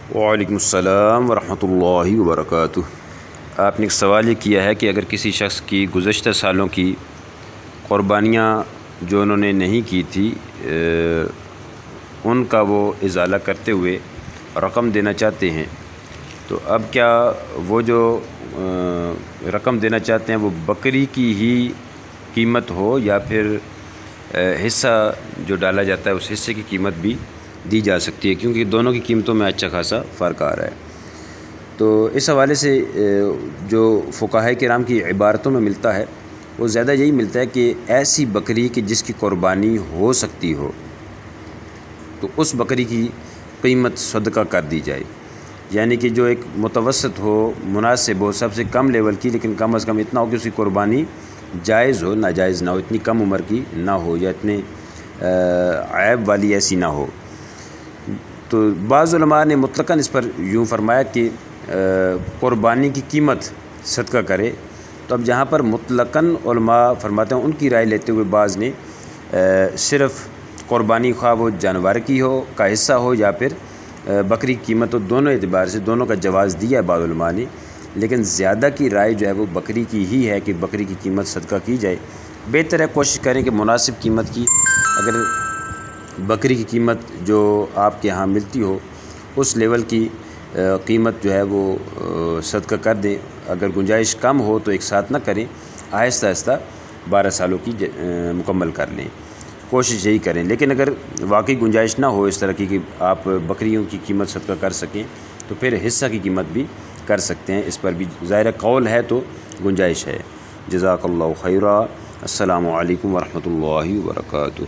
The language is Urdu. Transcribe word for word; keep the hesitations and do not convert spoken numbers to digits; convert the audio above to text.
وعلیکم السلام ورحمۃ اللہ وبرکاتہ۔ آپ نے ایک سوال یہ کیا ہے کہ اگر کسی شخص کی گزشتہ سالوں کی قربانیاں جو انہوں نے نہیں کی تھی ان کا وہ ازالہ کرتے ہوئے رقم دینا چاہتے ہیں، تو اب کیا وہ جو رقم دینا چاہتے ہیں وہ بکری کی ہی قیمت ہو یا پھر حصہ جو ڈالا جاتا ہے اس حصے کی قیمت بھی دی جا سکتی ہے، کیونکہ دونوں کی قیمتوں میں اچھا خاصا فرق آ رہا ہے۔ تو اس حوالے سے جو فقہاء کرام کی عبارتوں میں ملتا ہے وہ زیادہ یہی ملتا ہے کہ ایسی بکری کہ جس کی قربانی ہو سکتی ہو تو اس بکری کی قیمت صدقہ کر دی جائے، یعنی کہ جو ایک متوسط ہو، مناسب ہو، سب سے کم لیول کی، لیکن کم از کم اتنا ہو کہ اس کی قربانی جائز ہو، ناجائز نہ ہو، اتنی کم عمر کی نہ ہو یا اتنے عیب والی ایسی نہ ہو۔ تو بعض علماء نے مطلقاً اس پر یوں فرمایا کہ قربانی کی قیمت صدقہ کرے، تو اب جہاں پر مطلقاً علماء فرماتے ہیں ان کی رائے لیتے ہوئے بعض نے صرف قربانی خواہ وہ جانور کی ہو کا حصہ ہو یا پھر بکری کی قیمت ہو، دونوں اعتبار سے دونوں کا جواز دیا ہے بعض علماء نے، لیکن زیادہ کی رائے جو ہے وہ بکری کی ہی ہے کہ بکری کی قیمت صدقہ کی جائے۔ بہتر ہے کوشش کریں کہ مناسب قیمت کی، اگر بکری کی قیمت جو آپ کے ہاں ملتی ہو اس لیول کی قیمت جو ہے وہ صدقہ کر دیں، اگر گنجائش کم ہو تو ایک ساتھ نہ کریں، آہستہ آہستہ بارہ سالوں کی مکمل کر لیں، کوشش یہی کریں۔ لیکن اگر واقعی گنجائش نہ ہو اس طرح کی کہ آپ بکریوں کی قیمت صدقہ کر سکیں تو پھر حصہ کی قیمت بھی کر سکتے ہیں، اس پر بھی ظاہر قول ہے تو گنجائش ہے۔ جزاک اللہ خیرہ۔ السلام علیکم ورحمۃ اللہ وبرکاتہ۔